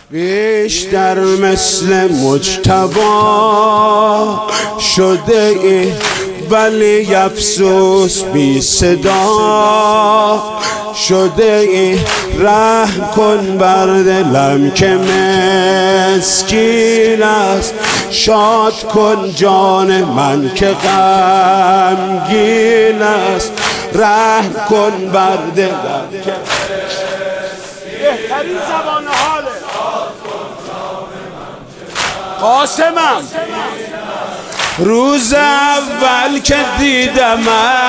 بیشتر مثل مجتبی شده ای ولی افسوس بی صدا شده ای. رحم کن بر دلم که مسکین است، شاد کن جان من که غمگین است. رحم کن بر دلم که بهترین زبان حاله قاسمم. روز اول که دیدمت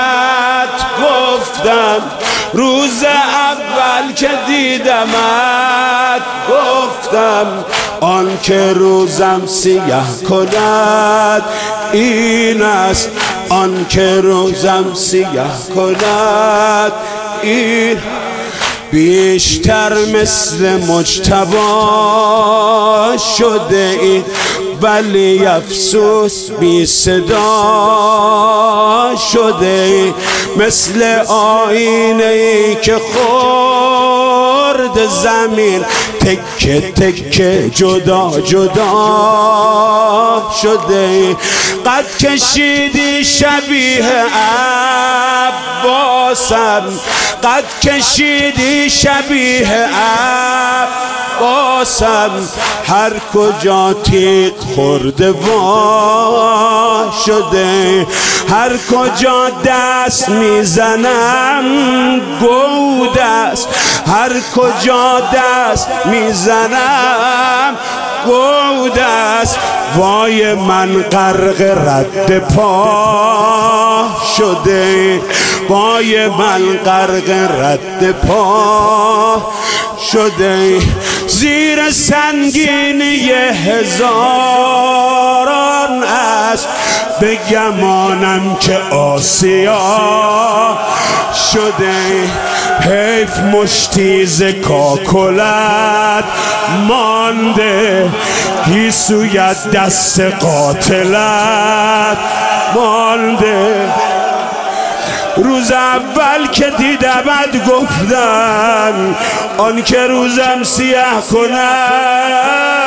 گفتم، روز اول که دیدمت گفتم، آن که روزم سیاه کند این است، آن که روزم سیاه کند این. بیشتر مثل مجتبی شده ای ولی افسوس بی صدا شده ای. مثل آینه ای که خورد زمین تکه تکه جدا جدا شده ای. قد کشیدی شبیه عباسم، قد کشیدی شبیه عباسم، هر کجا تیغ خورده وا شده، هر کجا دست میزنم گود است، هر کجا دست میزنم گود است. وای من غرق رد پا شده، وای من غرق رد پا شده. زیر سنگینی هزاران است به گمانم که آسیا شده. حیف مشتی ز کاکلت مانده، گیسویت دست قاتلت مانده. روز اول که دیدمت گفتم، آن که روزم سیاه کند